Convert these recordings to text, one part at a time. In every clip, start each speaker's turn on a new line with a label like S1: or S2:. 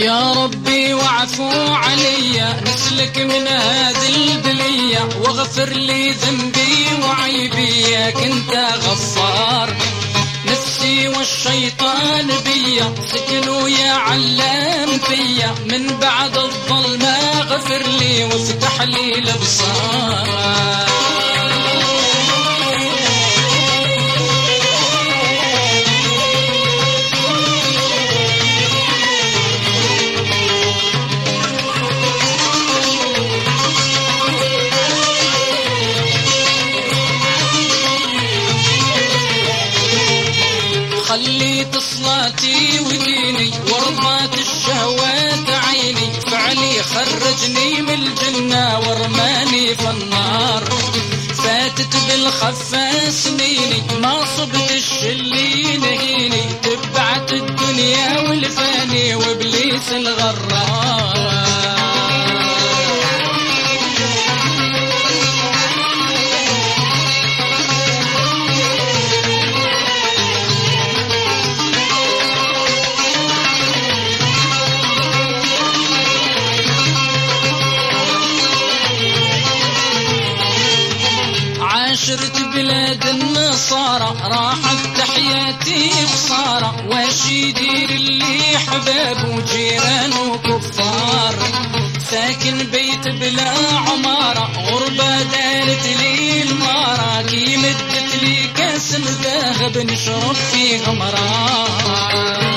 S1: يا ربي واعفو عليا، نسلك من هذه البلية، واغفر لي ذنبي وعيبي، ياك انت غفار. نفسي والشيطان بيا، سكنوا يا علام فيا، من بعد الظلمة اغفر لي وافتح لي الابصار. خليت صلاتي وديني ورضات الشهوات عيني، فعلي خرجني من الجنة ورماني في النار. فاتت بالخفة سنيني ما صبتش اللي نهيني، تبعت الدنيا والفاني وابليس الغرار. عاشرت بلاد النصارى، راحت تحياتي بصارة، واش يدير اللي حباب وجيران وكفار. ساكن بيت بلا عمارة، غربة دارت لي المارة، كي مدت لي كاس ذهب نشرب فيه مرار.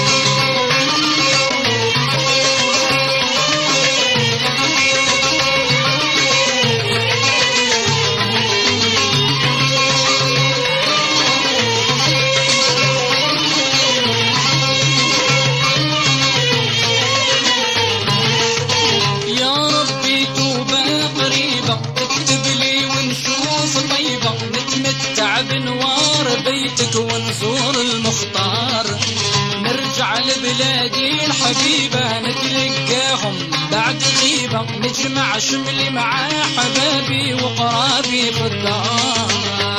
S1: بنوار بيتك ونزور المختار، نرجع لبلادي الحبيبة نتلقاهم بعد غيبة، نجمع شملي مع حبابي وقرابي في الدار.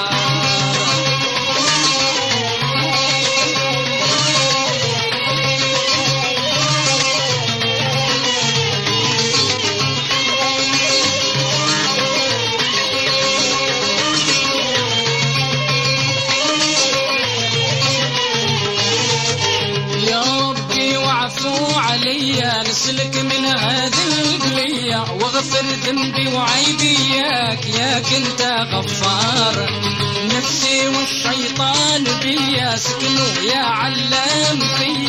S1: عليا نسلك من هذه البلية، واغفر ذنبي وعيبي، ياك انت غفار. نفسي والشيطان بيا، سكنوا يا علام فيا،